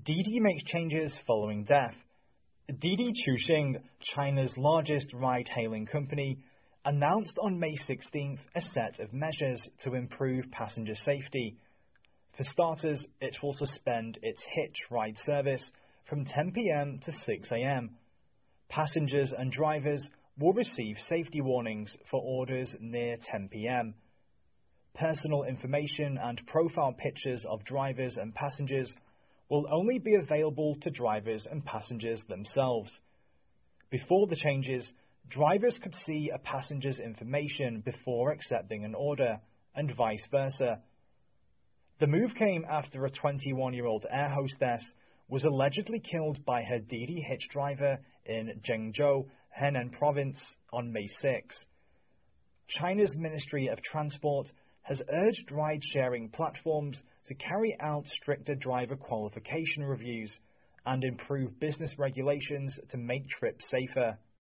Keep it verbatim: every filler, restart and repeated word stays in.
Didi makes changes following death. Didi Chuxing, China's largest ride-hailing company, announced on May sixteenth a set of measures to improve passenger safety. For starters, it will suspend its Hitch ride service from ten p m to six a m Passengers and drivers will receive safety warnings for orders near ten p m Personal information and profile pictures of drivers and passengers will only be available to drivers and passengers themselves. Before the changes, drivers could see a passenger's information before accepting an order, and vice versa. The move came after a twenty-one-year-old air hostess was allegedly killed by her Didi Hitch driver in Zhengzhou, Henan province, on May sixth. China's Ministry of Transport has urged ride-sharing platforms to carry out stricter driver qualification reviews and improve business regulations to make trips safer.